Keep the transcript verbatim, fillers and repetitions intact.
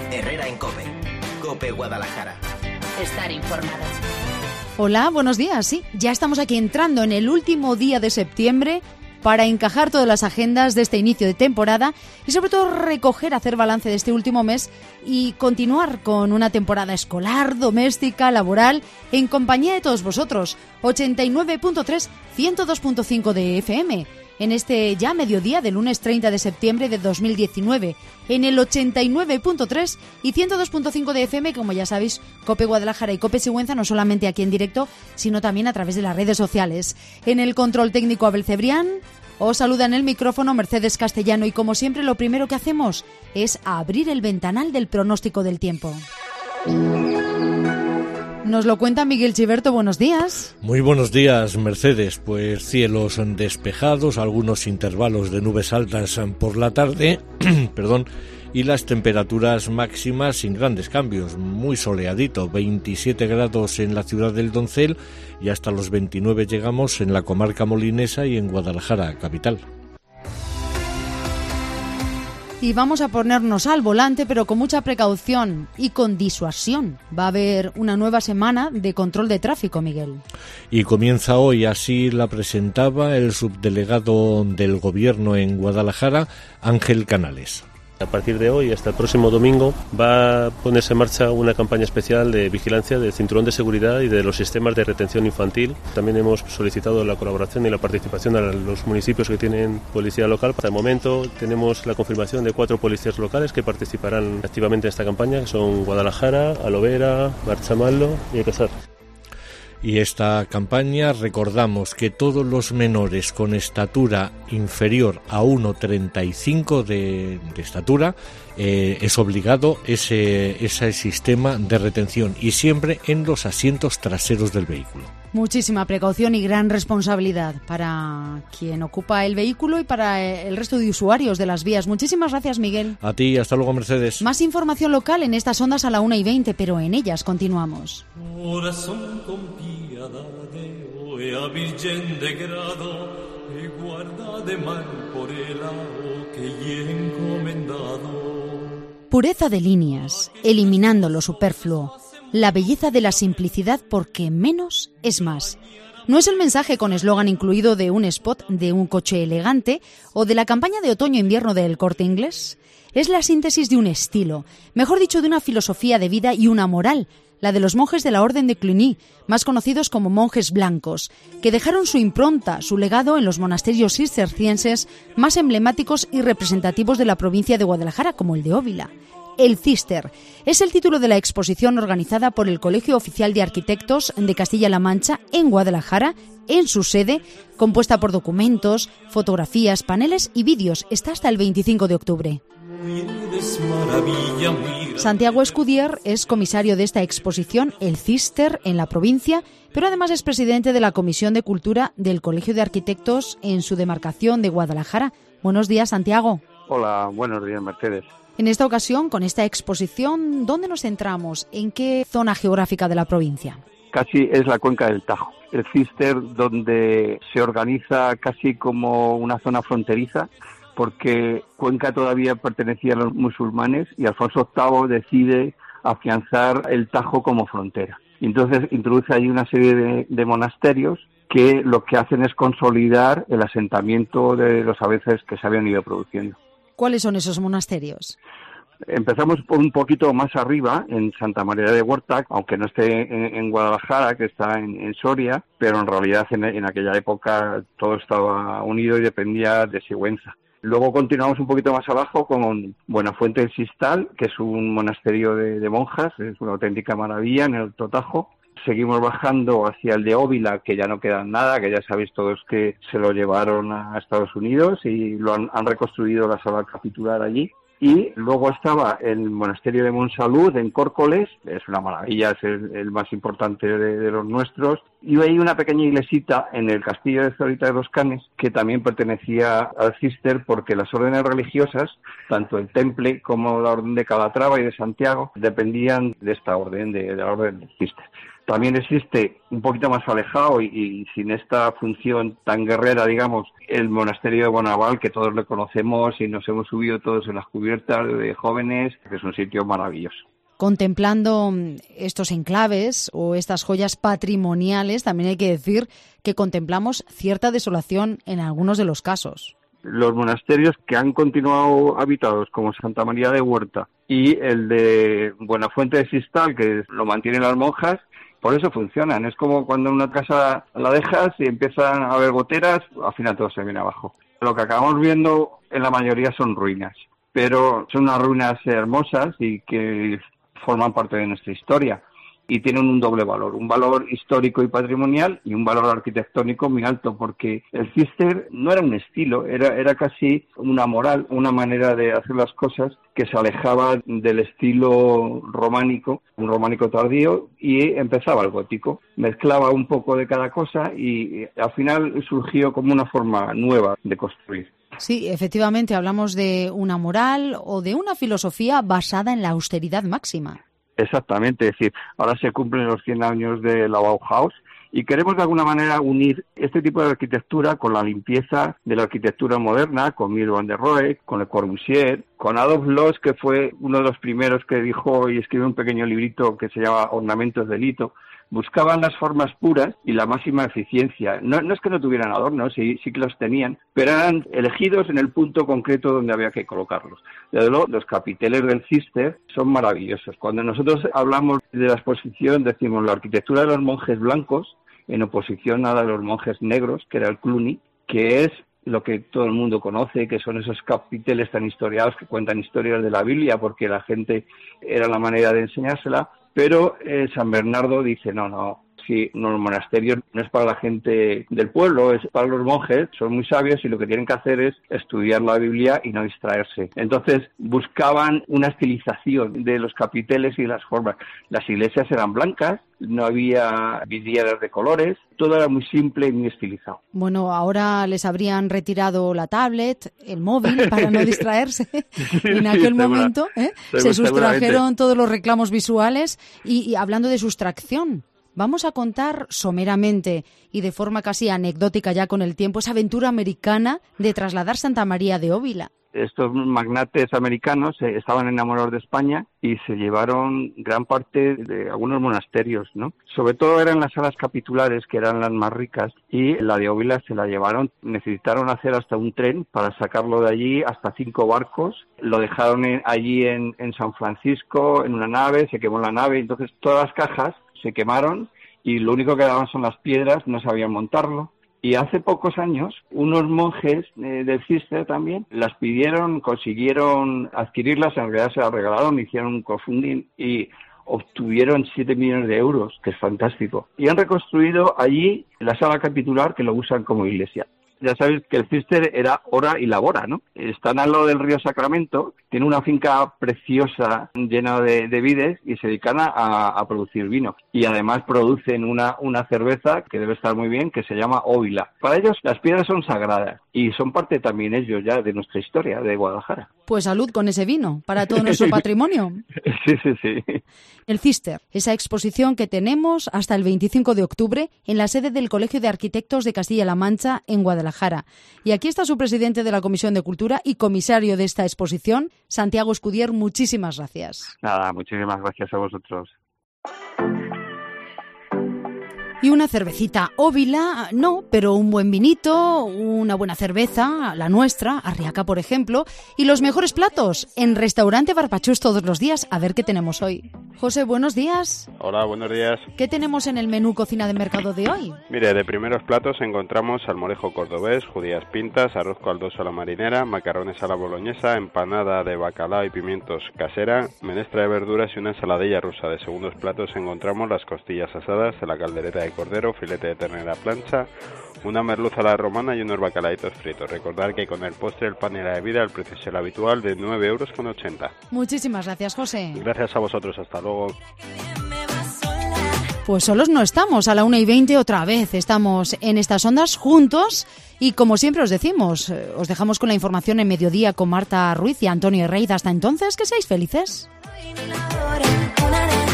Herrera en COPE. COPE Guadalajara. Estar informado. Hola, buenos días. Sí, ya estamos aquí entrando en el último día de septiembre para encajar todas las agendas de este inicio de temporada y sobre todo recoger, hacer balance de este último mes y continuar con una temporada escolar, doméstica, laboral, en compañía de todos vosotros. ochenta y nueve punto tres, ciento dos punto cinco de F M. En este ya mediodía del lunes treinta de septiembre de dos mil diecinueve, en el ochenta y nueve punto tres y ciento dos punto cinco de F M, como ya sabéis, COPE Guadalajara y COPE Sigüenza, no solamente aquí en directo, sino también a través de las redes sociales. En el control técnico Abel Cebrián, os saluda en el micrófono Mercedes Castellano y como siempre lo primero que hacemos es abrir el ventanal del pronóstico del tiempo. Nos lo cuenta Miguel Chiverto, buenos días. Muy buenos días, Mercedes. Pues cielos despejados, algunos intervalos de nubes altas por la tarde, perdón, y las temperaturas máximas sin grandes cambios, muy soleadito, veintisiete grados en la ciudad del Doncel y hasta los veintinueve llegamos en la comarca molinesa y en Guadalajara, capital. Y vamos a ponernos al volante, pero con mucha precaución y con disuasión. Va a haber una nueva semana de control de tráfico, Miguel. Y comienza hoy, así la presentaba el subdelegado del Gobierno en Guadalajara, Ángel Canales. A partir de hoy hasta el próximo domingo va a ponerse en marcha una campaña especial de vigilancia del cinturón de seguridad y de los sistemas de retención infantil. También hemos solicitado la colaboración y la participación de los municipios que tienen policía local. Hasta el momento tenemos la confirmación de cuatro policías locales que participarán activamente en esta campaña, que son Guadalajara, Alovera, Marchamallo y Casar. Y esta campaña, recordamos que todos los menores con estatura inferior a uno coma treinta y cinco de, de estatura eh, es obligado ese, ese sistema de retención y siempre en los asientos traseros del vehículo. Muchísima precaución y gran responsabilidad para quien ocupa el vehículo y para el resto de usuarios de las vías. Muchísimas gracias, Miguel. A ti, hasta luego, Mercedes. Más información local en estas ondas a la una y veinte, pero en ellas continuamos. Corazón confiadade, oea virgen de grado, e guarda de mal por el ao que lle encomendado. Pureza de líneas, eliminando lo superfluo. La belleza de la simplicidad porque menos es más. No es el mensaje con eslogan incluido de un spot de un coche elegante o de la campaña de otoño-invierno del Corte Inglés. Es la síntesis de un estilo, mejor dicho de una filosofía de vida y una moral, la de los monjes de la Orden de Cluny, más conocidos como monjes blancos, que dejaron su impronta, su legado en los monasterios cistercienses más emblemáticos y representativos de la provincia de Guadalajara, como el de Óvila. El Cister es el título de la exposición organizada por el Colegio Oficial de Arquitectos de Castilla-La Mancha en Guadalajara, en su sede, compuesta por documentos, fotografías, paneles y vídeos. Está hasta el veinticinco de octubre. Santiago Escudier es comisario de esta exposición, el Cister, en la provincia, pero además es presidente de la Comisión de Cultura del Colegio de Arquitectos en su demarcación de Guadalajara. Buenos días, Santiago. Hola, buenos días, Mercedes. En esta ocasión, con esta exposición, ¿dónde nos centramos? ¿En qué zona geográfica de la provincia? Casi es la cuenca del Tajo. El Cister, donde se organiza casi como una zona fronteriza, porque Cuenca todavía pertenecía a los musulmanes y Alfonso octavo decide afianzar el Tajo como frontera. Y entonces introduce ahí una serie de, de monasterios que lo que hacen es consolidar el asentamiento de los abeces que se habían ido produciendo. ¿Cuáles son esos monasterios? Empezamos por un poquito más arriba, en Santa María de Huerta, aunque no esté en, en Guadalajara, que está en, en Soria, pero en realidad en, en aquella época todo estaba unido y dependía de Sigüenza. Luego continuamos un poquito más abajo con Buenafuente del Sistal, que es un monasterio de, de monjas, es una auténtica maravilla en el Alto Tajo. Seguimos bajando hacia el de Óvila, que ya no queda nada, que ya sabéis todos que se lo llevaron a Estados Unidos y lo han, han reconstruido la sala capitular allí. Y luego estaba el monasterio de Monsalud en Córcoles, es una maravilla, es el, el más importante de, de los nuestros. Y hay una pequeña iglesita en el castillo de Zorita de los Canes, que también pertenecía al Cister, porque las órdenes religiosas, tanto el Temple como la orden de Calatrava y de Santiago, dependían de esta orden, de, de la orden del Cister. También existe, un poquito más alejado y, y sin esta función tan guerrera, digamos, el monasterio de Bonaval, que todos le conocemos y nos hemos subido todos en las cubiertas de jóvenes, que es un sitio maravilloso. Contemplando estos enclaves o estas joyas patrimoniales, también hay que decir que contemplamos cierta desolación en algunos de los casos. Los monasterios que han continuado habitados, como Santa María de Huerta y el de Buenafuente de Sistal, que lo mantienen las monjas, por eso funcionan. Es como cuando una casa la dejas y empiezan a haber goteras, al final todo se viene abajo. Lo que acabamos viendo en la mayoría son ruinas, pero son unas ruinas hermosas y que forman parte de nuestra historia y tienen un doble valor, un valor histórico y patrimonial y un valor arquitectónico muy alto, porque el Cister no era un estilo, era, era casi una moral, una manera de hacer las cosas que se alejaba del estilo románico, un románico tardío, y empezaba el gótico. Mezclaba un poco de cada cosa y al final surgió como una forma nueva de construir. Sí, efectivamente, hablamos de una moral o de una filosofía basada en la austeridad máxima. Exactamente, es decir, ahora se cumplen los cien años de la Bauhaus y queremos de alguna manera unir este tipo de arquitectura con la limpieza de la arquitectura moderna, con Mies van der Rohe, con Le Corbusier, con Adolf Loos, que fue uno de los primeros que dijo y escribió un pequeño librito que se llama Ornamentos del Hito. Buscaban las formas puras y la máxima eficiencia. No, no es que no tuvieran adornos, sí, sí que los tenían, pero eran elegidos en el punto concreto donde había que colocarlos. Desde luego, los capiteles del Cister son maravillosos. Cuando nosotros hablamos de la exposición, decimos la arquitectura de los monjes blancos, en oposición a la de los monjes negros, que era el Cluny, que es lo que todo el mundo conoce, que son esos capiteles tan historiados que cuentan historias de la Biblia, porque la gente era la manera de enseñársela. Pero eh, San Bernardo dice, no, no, sí, no, el monasterio no es para la gente del pueblo, es para los monjes, son muy sabios y lo que tienen que hacer es estudiar la Biblia y no distraerse. Entonces buscaban una estilización de los capiteles y de las formas. Las iglesias eran blancas, no había vidrieras de colores, todo era muy simple y muy estilizado. Bueno, ahora les habrían retirado la tablet, el móvil, para no distraerse. En aquel sí, momento ¿eh? se sustrajeron todos los reclamos visuales y, y hablando de sustracción, vamos a contar someramente y de forma casi anecdótica ya con el tiempo esa aventura americana de trasladar Santa María de Óvila. Estos magnates americanos eh, estaban enamorados de España y se llevaron gran parte de algunos monasterios, ¿no? Sobre todo eran las salas capitulares, que eran las más ricas, y la de Óvila se la llevaron. Necesitaron hacer hasta un tren para sacarlo de allí, hasta cinco barcos. Lo dejaron en, allí en, en San Francisco, en una nave, se quemó la nave, entonces todas las cajas se quemaron y lo único que quedaban son las piedras, no sabían montarlo. Y hace pocos años, unos monjes eh, del Cister también las pidieron, consiguieron adquirirlas, en realidad se las regalaron, hicieron un crowdfunding y obtuvieron siete millones de euros, que es fantástico. Y han reconstruido allí la sala capitular, que lo usan como iglesia. Ya sabéis que el Cister era ora y labora, ¿no? Están al lado del río Sacramento, tiene una finca preciosa llena de, de vides y se dedican a, a producir vino. Y además producen una, una cerveza que debe estar muy bien, que se llama Óvila. Para ellos las piedras son sagradas y son parte también ellos ya de nuestra historia de Guadalajara. Pues salud con ese vino para todo nuestro patrimonio. Sí, sí, sí. El Cister, esa exposición que tenemos hasta el veinticinco de octubre en la sede del Colegio de Arquitectos de Castilla-La Mancha en Guadalajara. Y aquí está su presidente de la Comisión de Cultura y comisario de esta exposición, Santiago Escudier. Muchísimas gracias. Nada, muchísimas gracias a vosotros. Y una cervecita Óvila, no, pero un buen vinito, una buena cerveza, la nuestra, Arriaca, por ejemplo, y los mejores platos en Restaurante Barpachús todos los días. A ver qué tenemos hoy. José, buenos días. Hola, buenos días. ¿Qué tenemos en el menú cocina de mercado de hoy? Mire, de primeros platos encontramos salmorejo cordobés, judías pintas, arroz caldoso a la marinera, macarrones a la boloñesa, empanada de bacalao y pimientos casera, menestra de verduras y una ensaladilla rusa. De segundos platos encontramos las costillas asadas, la caldereta de cordero, filete de ternera plancha, una merluza a la romana y unos bacalaitos fritos. Recordar que con el postre, el pan y la bebida el precio es el habitual de nueve euros con ochenta. Muchísimas gracias, José. Gracias a vosotros, hasta luego. Pues solos no estamos, a la una y veinte otra vez estamos en estas ondas juntos y como siempre os decimos, os dejamos con la información en mediodía con Marta Ruiz y Antonio Herreida. Hasta entonces, que seáis felices.